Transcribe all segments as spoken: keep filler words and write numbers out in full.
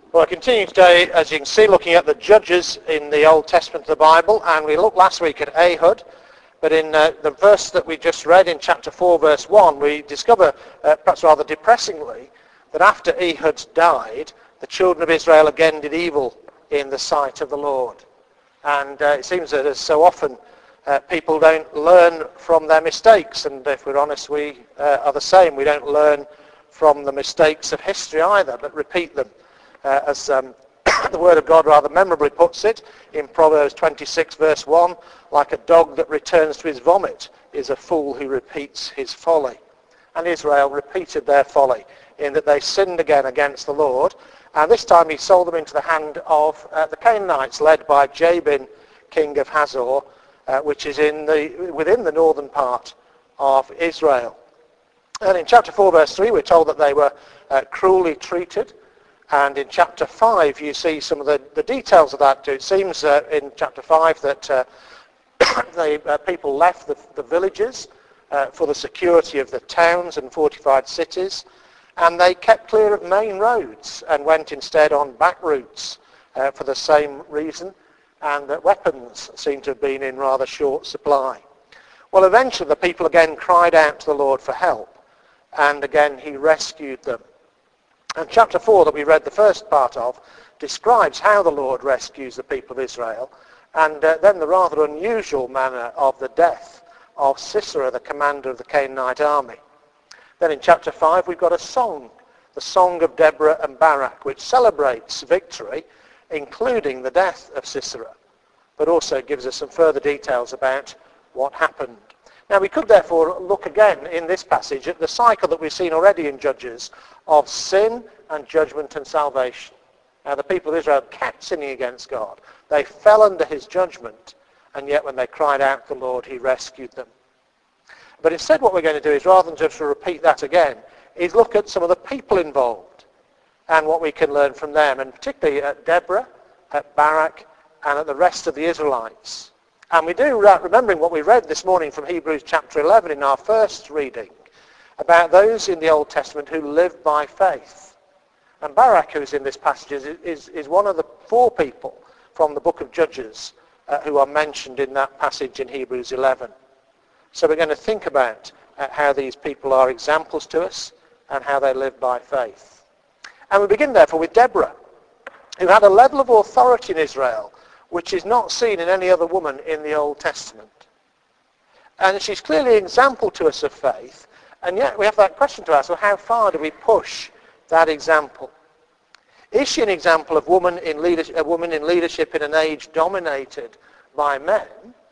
Well, I continue today, as you can see, looking at the judges in the Old Testament of the Bible, and we looked last week at Ehud, but in uh, the verse that we just read in chapter four, verse one, we discover, uh, perhaps rather depressingly, that after Ehud died, the children of Israel again did evil in the sight of the Lord. And uh, it seems that as so often, uh, people don't learn from their mistakes, and if we're honest, we uh, are the same. We don't learn from the mistakes of history either, but repeat them. Uh, as um, the Word of God rather memorably puts it in Proverbs twenty-six verse one, like a dog that returns to his vomit is a fool who repeats his folly. And Israel repeated their folly in that they sinned again against the Lord, and this time he sold them into the hand of uh, the Canaanites, led by Jabin, king of Hazor, uh, which is in the within the northern part of Israel. And in chapter four verse three we're told that they were uh, cruelly treated. And in chapter five, you see some of the, the details of that. It seems uh, in chapter five that uh, the uh, people left the, the villages uh, for the security of the towns and fortified cities, and they kept clear of main roads and went instead on back routes uh, for the same reason, and that weapons seem to have been in rather short supply. Well, eventually the people again cried out to the Lord for help, and again he rescued them. And chapter four that we read the first part of describes how the Lord rescues the people of Israel, and uh, then the rather unusual manner of the death of Sisera, the commander of the Canaanite army. Then in chapter five we've got a song, the Song of Deborah and Barak, which celebrates victory, including the death of Sisera, but also gives us some further details about what happened. Now we could therefore look again in this passage at the cycle that we've seen already in Judges of sin and judgment and salvation. Now the people of Israel kept sinning against God. They fell under his judgment, and yet when they cried out to the Lord, he rescued them. But instead what we're going to do is, rather than just repeat that again, is look at some of the people involved and what we can learn from them, and particularly at Deborah, at Barak, and at the rest of the Israelites. And we do, remembering what we read this morning from Hebrews chapter eleven in our first reading, about those in the Old Testament who lived by faith. And Barak, who's in this passage, is, is, is one of the four people from the book of Judges uh, who are mentioned in that passage in Hebrews eleven. So we're going to think about uh, how these people are examples to us and how they live by faith. And we begin therefore with Deborah, who had a level of authority in Israel which is not seen in any other woman in the Old Testament. And she's clearly an example to us of faith, and yet we have that question to ask, well, how far do we push that example? Is she an example of woman in leadership, a woman in leadership in an age dominated by men,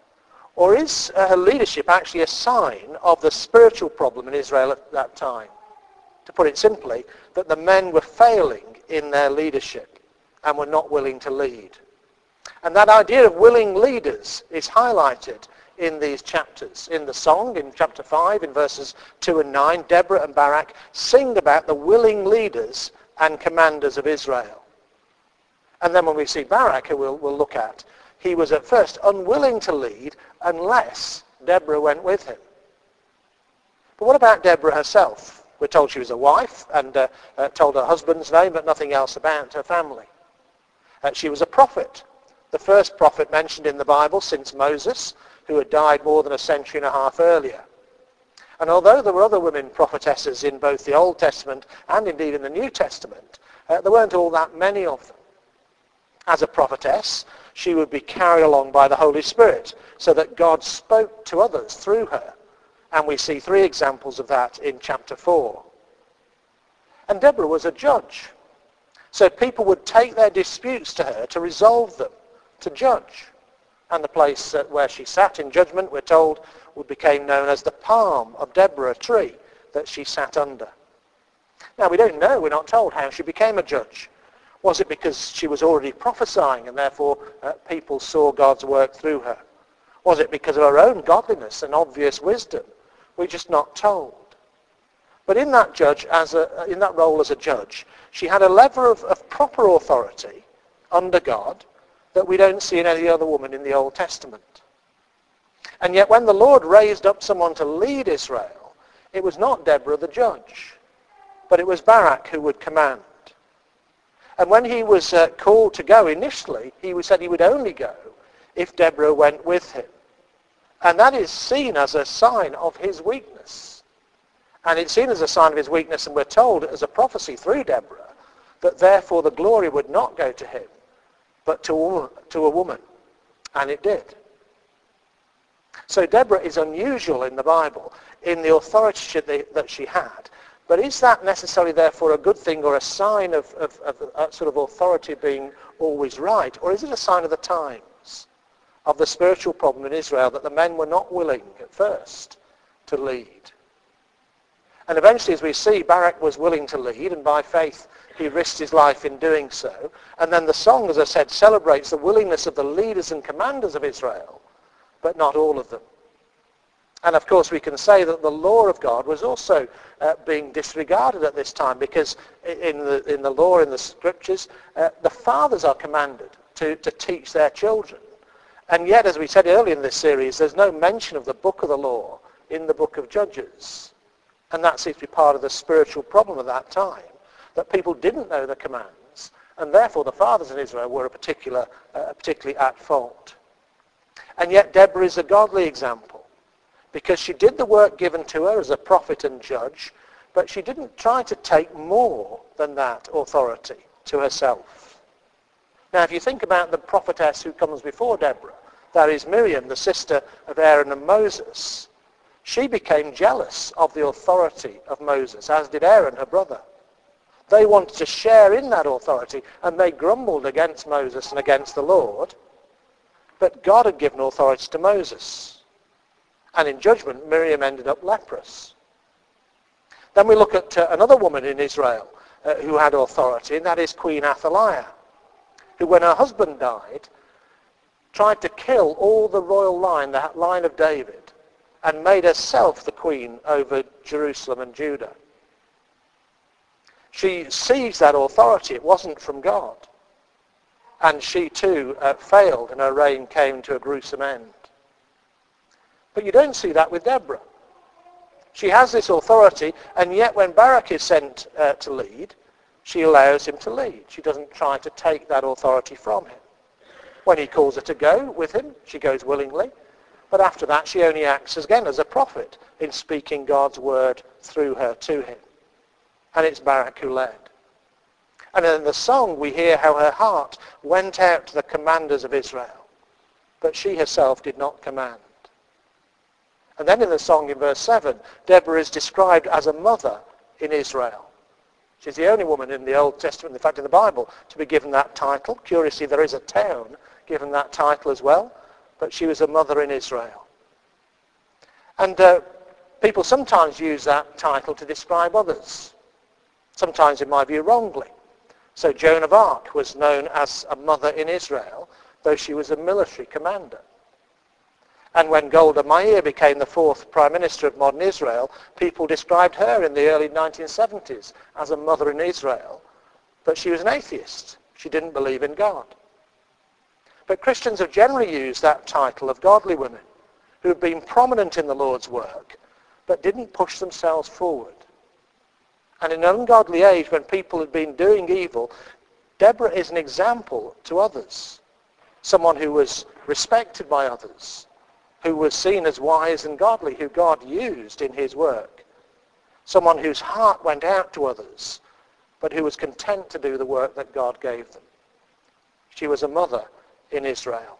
or is her leadership actually a sign of the spiritual problem in Israel at that time? To put it simply, that the men were failing in their leadership and were not willing to lead. And that idea of willing leaders is highlighted in these chapters. In the song, in chapter five, in verses two and nine, Deborah and Barak sing about the willing leaders and commanders of Israel. And then when we see Barak, who we'll, we'll look at, he was at first unwilling to lead unless Deborah went with him. But what about Deborah herself? We're told she was a wife and uh, uh, told her husband's name, but nothing else about her family. Uh, she was a prophet. The first prophet mentioned in the Bible since Moses, who had died more than a century and a half earlier. And although there were other women prophetesses in both the Old Testament and indeed in the New Testament, uh, there weren't all that many of them. As a prophetess, she would be carried along by the Holy Spirit, so that God spoke to others through her. And we see three examples of that in chapter four. And Deborah was a judge. So people would take their disputes to her to resolve them, to judge. And the place uh, where she sat in judgment, we're told, would became known as the palm of Deborah, a tree that she sat under. Now we don't know, we're not told how she became a judge. Was it because she was already prophesying and therefore uh, people saw God's work through her? Was it because of her own godliness and obvious wisdom? We're just not told. But in that judge, as a, in that role as a judge, she had a level of, of proper authority under God that we don't see in any other woman in the Old Testament. And yet when the Lord raised up someone to lead Israel, it was not Deborah the judge, but it was Barak who would command. And when he was uh, called to go initially, he said he would only go if Deborah went with him. And that is seen as a sign of his weakness. And it's seen as a sign of his weakness, and we're told as a prophecy through Deborah that therefore the glory would not go to him, but to a, to a woman. And it did. So Deborah is unusual in the Bible in the authority that she had. But is that necessarily therefore a good thing or a sign of, of, of a sort of authority being always right? Or is it a sign of the times, of the spiritual problem in Israel, that the men were not willing at first to lead? And eventually, as we see, Barak was willing to lead, and by faith he risked his life in doing so. And then the song, as I said, celebrates the willingness of the leaders and commanders of Israel, but not all of them. And of course we can say that the law of God was also uh, being disregarded at this time, because in the, in the law, in the scriptures, uh, the fathers are commanded to, to teach their children. And yet, as we said earlier in this series, there's no mention of the book of the law in the book of Judges. And that seems to be part of the spiritual problem of that time, that people didn't know the commands, and therefore the fathers in Israel were a particular, uh, particularly at fault. And yet Deborah is a godly example, because she did the work given to her as a prophet and judge, but she didn't try to take more than that authority to herself. Now, if you think about the prophetess who comes before Deborah, that is Miriam, the sister of Aaron and Moses, she became jealous of the authority of Moses, as did Aaron, her brother. They wanted to share in that authority, and they grumbled against Moses and against the Lord. But God had given authority to Moses. And in judgment, Miriam ended up leprous. Then we look at uh, another woman in Israel uh, who had authority, and that is Queen Athaliah, who, when her husband died, tried to kill all the royal line, the line of David, and made herself the queen over Jerusalem and Judah. She seized that authority. It wasn't from God. And she too uh, failed, and her reign came to a gruesome end. But you don't see that with Deborah. She has this authority, and yet when Barak is sent uh, to lead, she allows him to lead. She doesn't try to take that authority from him. When he calls her to go with him, she goes willingly. But after that, she only acts again as a prophet in speaking God's word through her to him. And it's Barak who led. And in the song, we hear how her heart went out to the commanders of Israel, but she herself did not command. And then in the song in verse seven, Deborah is described as a mother in Israel. She's the only woman in the Old Testament, in fact in the Bible, to be given that title. Curiously, there is a town given that title as well, but she was a mother in Israel. And uh, people sometimes use that title to describe others, sometimes in my view wrongly. So Joan of Arc was known as a mother in Israel, though she was a military commander. And when Golda Meir became the fourth Prime Minister of modern Israel, people described her in the early nineteen seventies as a mother in Israel. But she was an atheist. She didn't believe in God. But Christians have generally used that title of godly women who have been prominent in the Lord's work, but didn't push themselves forward. And in an ungodly age, when people had been doing evil, Deborah is an example to others. Someone who was respected by others, who was seen as wise and godly, who God used in his work. Someone whose heart went out to others, but who was content to do the work that God gave them. She was a mother in Israel.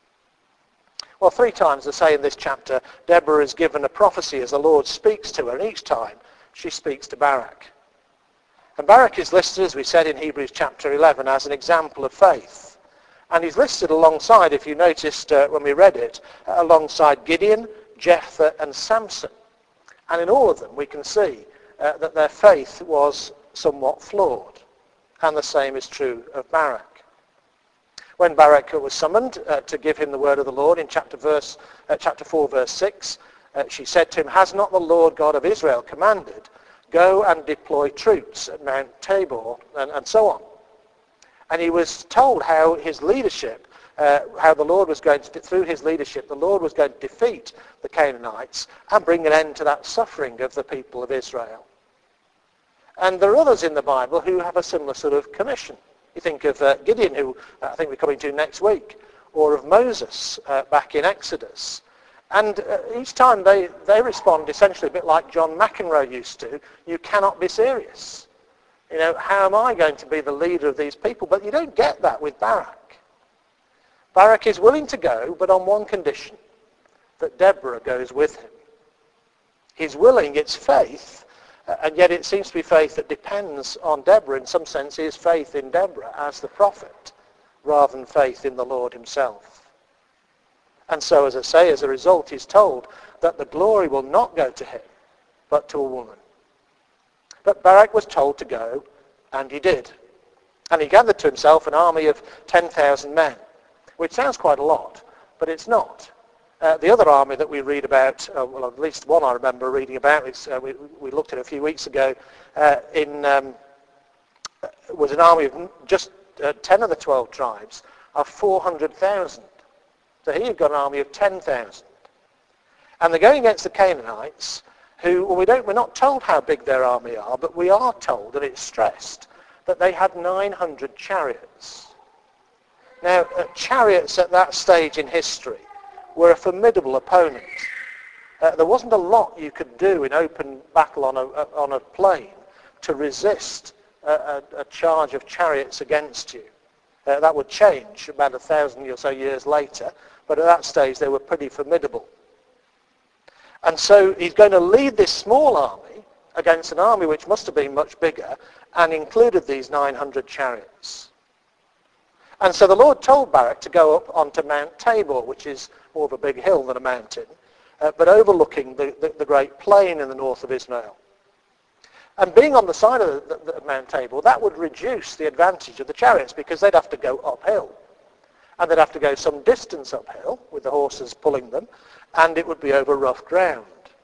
Well, three times, I say in this chapter, Deborah is given a prophecy as the Lord speaks to her, and each time she speaks to Barak. And Barak is listed, as we said in Hebrews chapter eleven, as an example of faith. And he's listed alongside, if you noticed uh, when we read it, uh, alongside Gideon, Jephthah and Samson. And in all of them we can see uh, that their faith was somewhat flawed. And the same is true of Barak. When Barak was summoned uh, to give him the word of the Lord in chapter, verse, uh, chapter four, verse six, uh, she said to him, "Has not the Lord God of Israel commanded, go and deploy troops at Mount Tabor," and, and so on. And he was told how his leadership, uh, how the Lord was going to, through his leadership, the Lord was going to defeat the Canaanites and bring an end to that suffering of the people of Israel. And there are others in the Bible who have a similar sort of commission. You think of uh, Gideon, who uh, I think we're coming to next week, or of Moses uh, back in Exodus. And uh, each time they, they respond essentially a bit like John McEnroe used to, you cannot be serious. You know, how am I going to be the leader of these people? But you don't get that with Barak. Barak is willing to go, but on one condition, that Deborah goes with him. He's willing, it's faith, and yet it seems to be faith that depends on Deborah. In some sense, his faith in Deborah as the prophet, rather than faith in the Lord himself. And so, as I say, as a result, he's told that the glory will not go to him, but to a woman. But Barak was told to go, and he did. And he gathered to himself an army of ten thousand men, which sounds quite a lot, but it's not. Uh, the other army that we read about, uh, well, at least one I remember reading about, is, uh, we, we looked at it a few weeks ago, uh, in, um, was an army of just uh, ten of the twelve tribes of four hundred thousand. So here you've got an army of ten thousand. And they're going against the Canaanites, who, well, we don't, we're not told how big their army are, but we are told, and it's stressed, that they had nine hundred chariots. Now, uh, chariots at that stage in history were a formidable opponent. Uh, there wasn't a lot you could do in open battle on a, on a plain to resist a, a, a charge of chariots against you. Uh, that would change about a thousand or so years later, but at that stage they were pretty formidable. And so he's going to lead this small army against an army which must have been much bigger, and included these nine hundred chariots. And so the Lord told Barak to go up onto Mount Tabor, which is more of a big hill than a mountain, uh, but overlooking the, the, the great plain in the north of Israel. And being on the side of the, the, the Mount Tabor, that would reduce the advantage of the chariots, because they'd have to go uphill. And they'd have to go some distance uphill with the horses pulling them, and it would be over rough ground.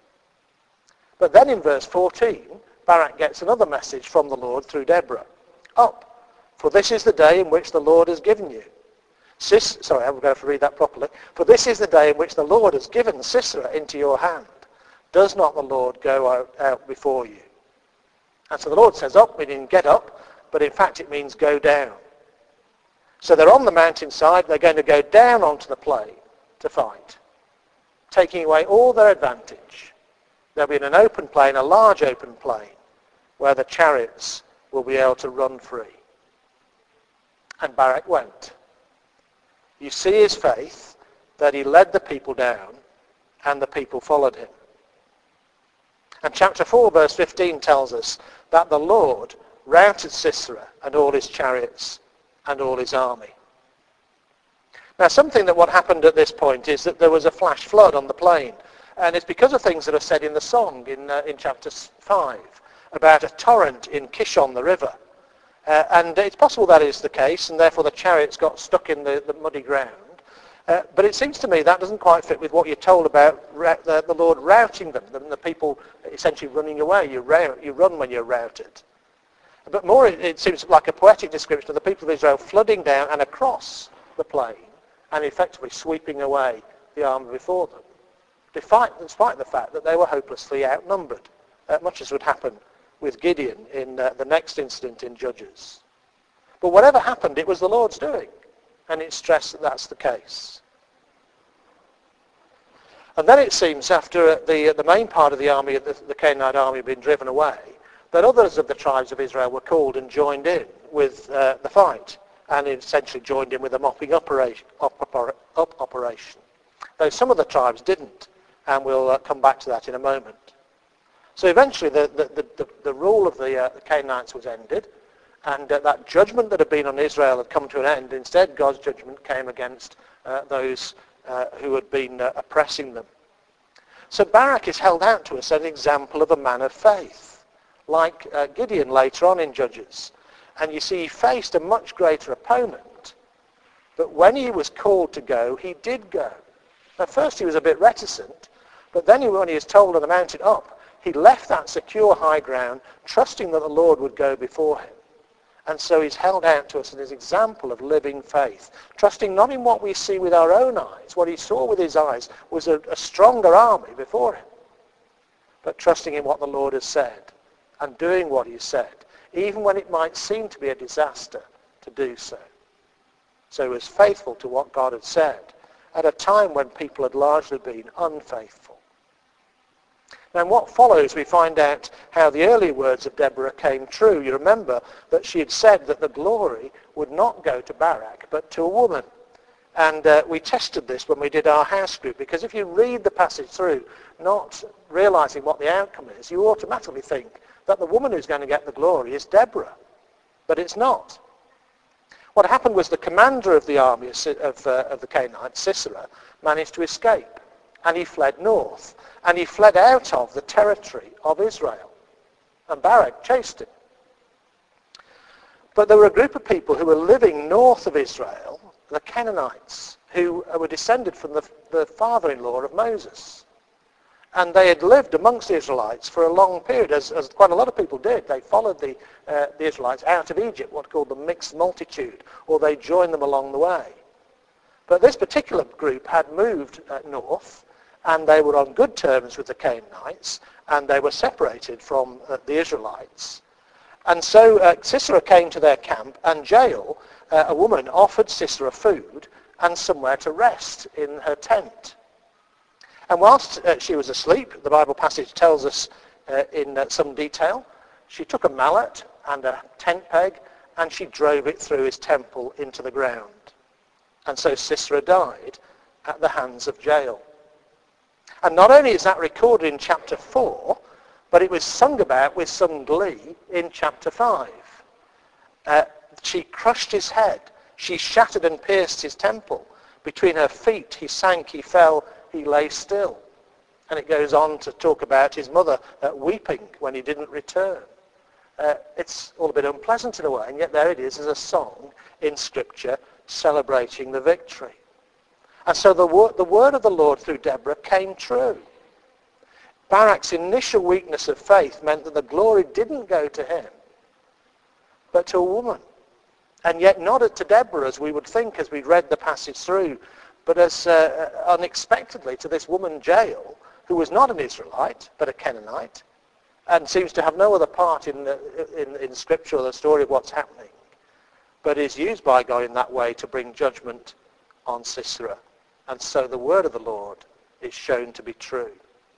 But then in verse fourteen, Barak gets another message from the Lord through Deborah. Up, for this is the day in which the Lord has given you. Sis, sorry, I'm going to have to read that properly. For this is the day in which the Lord has given Sisera into your hand. Does not the Lord go out, out before you? And so the Lord says up, meaning get up, but in fact it means go down. So they're on the mountainside, they're going to go down onto the plain to fight, taking away all their advantage. There'll be an open plain, a large open plain, where the chariots will be able to run free. And Barak went. You see his faith, that he led the people down, and the people followed him. And chapter four, verse fifteen tells us that the Lord routed Sisera and all his chariots and all his army. Now, something that what happened at this point is that there was a flash flood on the plain. And it's because of things that are said in the song in, uh, in chapter five about a torrent in Kishon, the river. Uh, and it's possible that is the case, and therefore the chariots got stuck in the, the muddy ground. Uh, but it seems to me that doesn't quite fit with what you're told about ra- the, the Lord routing them, the, the people essentially running away. You, rout, you run when you're routed. But more, it, it seems like a poetic description of the people of Israel flooding down and across the plain and effectively sweeping away the army before them, despite, despite the fact that they were hopelessly outnumbered, uh, much as would happen with Gideon in uh, the next incident in Judges. But whatever happened, it was the Lord's doing, and it's stressed that that's the case. And then it seems, after the, the main part of the army, the, the Canaanite army had been driven away, that others of the tribes of Israel were called and joined in with uh, the fight, and essentially joined in with a mopping operation, up, up operation. Though some of the tribes didn't, and we'll uh, come back to that in a moment. So eventually the, the, the, the rule of the, uh, the Canaanites was ended, and uh, that judgment that had been on Israel had come to an end. Instead, God's judgment came against uh, those uh, who had been uh, oppressing them. So Barak is held out to us as an example of a man of faith, like uh, Gideon later on in Judges. And you see, he faced a much greater opponent, but when he was called to go, he did go. At first he was a bit reticent, but then when he was told on the mountain up, he left that secure high ground, trusting that the Lord would go before him. And so he's held out to us as an example of living faith, trusting not in what we see with our own eyes. What he saw with his eyes was a, a stronger army before him, but trusting in what the Lord has said and doing what he said, even when it might seem to be a disaster to do so. So he was faithful to what God had said at a time when people had largely been unfaithful. Now in what follows we find out how the early words of Deborah came true. You remember that she had said that the glory would not go to Barak but to a woman. And uh, we tested this when we did our house group, because if you read the passage through not realizing what the outcome is, you automatically think that the woman who's going to get the glory is Deborah. But it's not. What happened was the commander of the army of, of, uh, of the Canaanites, Sisera, managed to escape. And he fled north. And he fled out of the territory of Israel. And Barak chased him. But there were a group of people who were living north of Israel, the Canaanites, who were descended from the, the father-in-law of Moses. And they had lived amongst the Israelites for a long period, as, as quite a lot of people did. They followed the, uh, the Israelites out of Egypt, what's called the mixed multitude, or they joined them along the way. But this particular group had moved uh, north, and they were on good terms with the Canaanites, and they were separated from uh, the Israelites. And so uh, Sisera came to their camp, and Jael, uh, a woman, offered Sisera food and somewhere to rest in her tent. And whilst uh, she was asleep, the Bible passage tells us uh, in uh, some detail, she took a mallet and a tent peg and she drove it through his temple into the ground. And so Sisera died at the hands of Jael. And not only is that recorded in chapter four, but it was sung about with some glee in chapter five. Uh, she crushed his head. She shattered and pierced his temple. Between her feet he sank, he fell, he lay still. And it goes on to talk about his mother uh, weeping when he didn't return. Uh, it's all a bit unpleasant in a way, and yet there it is as a song in Scripture celebrating the victory. And so the, wor- the word of the Lord through Deborah came true. Barak's initial weakness of faith meant that the glory didn't go to him, but to a woman. And yet not to Deborah, as we would think as we read the passage through, but as uh, unexpectedly to this woman Jael, who was not an Israelite, but a Canaanite, and seems to have no other part in, the, in, in Scripture or the story of what's happening, but is used by God in that way to bring judgment on Sisera. And so the word of the Lord is shown to be true.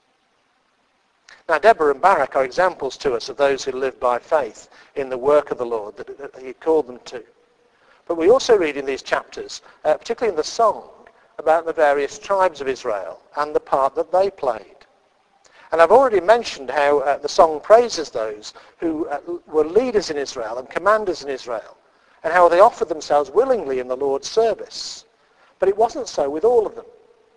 Now Deborah and Barak are examples to us of those who live by faith in the work of the Lord that, that he called them to. But we also read in these chapters, uh, particularly in the song, about the various tribes of Israel and the part that they played. And I've already mentioned how uh, the song praises those who uh, were leaders in Israel and commanders in Israel, and how they offered themselves willingly in the Lord's service. But it wasn't so with all of them.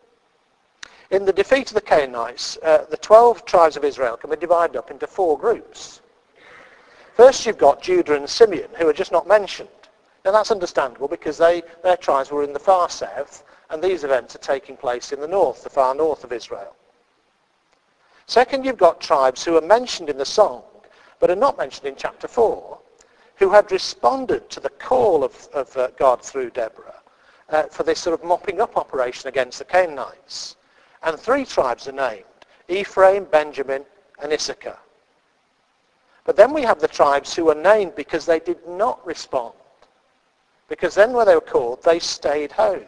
In the defeat of the Canaanites, uh, the twelve tribes of Israel can be divided up into four groups. First you've got Judah and Simeon, who are just not mentioned. Now that's understandable because they, their tribes were in the far south, and these events are taking place in the north, the far north of Israel. Second, you've got tribes who are mentioned in the song, but are not mentioned in chapter four, who had responded to the call of, of uh, God through Deborah uh, for this sort of mopping up operation against the Canaanites. And three tribes are named, Ephraim, Benjamin, and Issachar. But then we have the tribes who are named because they did not respond. Because then when they were called, they stayed home.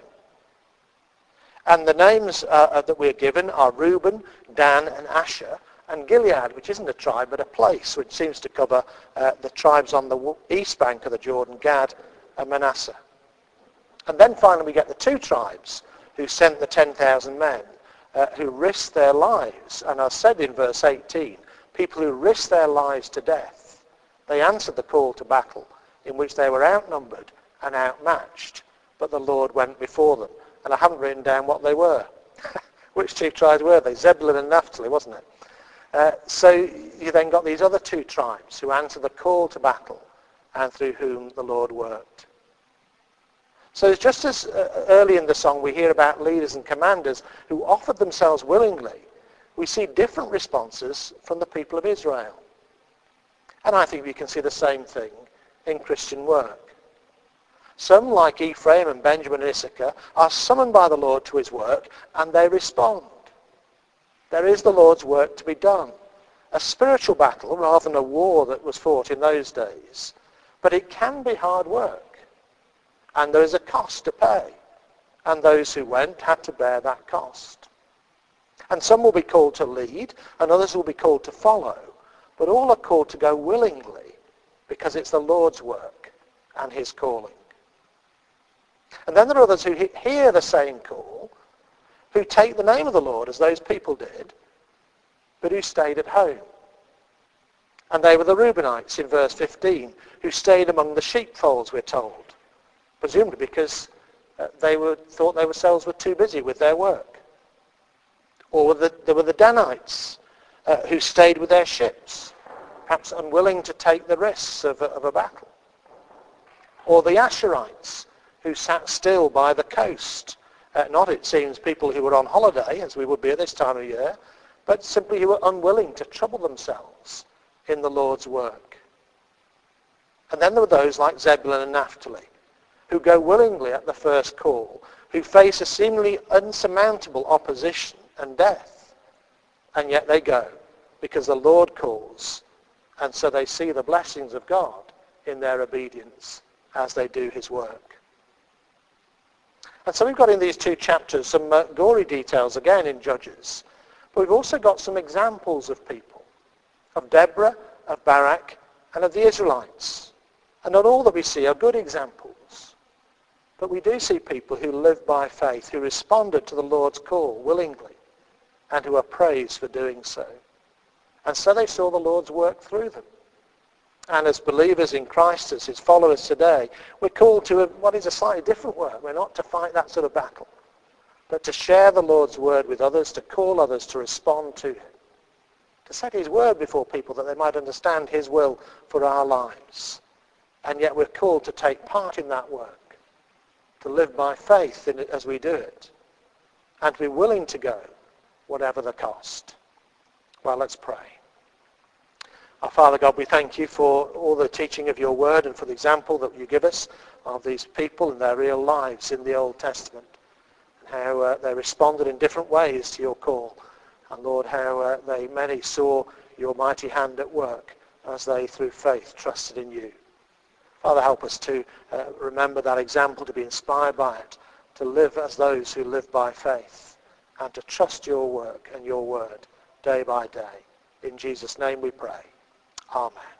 And the names uh, that we're given are Reuben, Dan, and Asher, and Gilead, which isn't a tribe but a place, which seems to cover uh, the tribes on the east bank of the Jordan, Gad and Manasseh. And then finally we get the two tribes who sent the ten thousand men, uh, who risked their lives, and are said in verse eighteen, people who risked their lives to death. They answered the call to battle, in which they were outnumbered and outmatched, but the Lord went before them. And I haven't written down what they were. Which two tribes were they? Zebulun and Naphtali, wasn't it? Uh, so you then got these other two tribes who answered the call to battle and through whom the Lord worked. So it's just as uh, early in the song we hear about leaders and commanders who offered themselves willingly, we see different responses from the people of Israel. And I think we can see the same thing in Christian work. Some, like Ephraim and Benjamin and Issachar, are summoned by the Lord to his work, and they respond. There is the Lord's work to be done. A spiritual battle rather than a war that was fought in those days. But it can be hard work. And there is a cost to pay. And those who went had to bear that cost. And some will be called to lead, and others will be called to follow. But all are called to go willingly, because it's the Lord's work and his calling. And then there are others who hear the same call, who take the name of the Lord, as those people did, but who stayed at home. And they were the Reubenites in verse fifteen, who stayed among the sheepfolds, we're told, presumably because uh, they were, thought they themselves were too busy with their work. Or the, there were the Danites, uh, who stayed with their ships, perhaps unwilling to take the risks of a, of a battle. Or the Asherites, who sat still by the coast, uh, not, it seems, people who were on holiday, as we would be at this time of year, but simply who were unwilling to trouble themselves in the Lord's work. And then there were those like Zebulun and Naphtali, who go willingly at the first call, who face a seemingly unsurmountable opposition and death, and yet they go because the Lord calls, and so they see the blessings of God in their obedience as they do his work. And so we've got in these two chapters some uh, gory details again in Judges, but we've also got some examples of people, of Deborah, of Barak, and of the Israelites. And not all that we see are good examples, but we do see people who live by faith, who responded to the Lord's call willingly, and who are praised for doing so. And so they saw the Lord's work through them. And as believers in Christ, as his followers today, we're called to a, what is a slightly different work. We're not to fight that sort of battle, but to share the Lord's word with others, to call others to respond to him, to set his word before people that they might understand his will for our lives. And yet we're called to take part in that work, to live by faith in it as we do it, and to be willing to go whatever the cost. Well, let's pray. Our Father God, we thank you for all the teaching of your word and for the example that you give us of these people and their real lives in the Old Testament, and how uh, they responded in different ways to your call. And Lord, how uh, they many saw your mighty hand at work as they, through faith, trusted in you. Father, help us to uh, remember that example, to be inspired by it, to live as those who live by faith, and to trust your work and your word day by day. In Jesus' name we pray. Amen.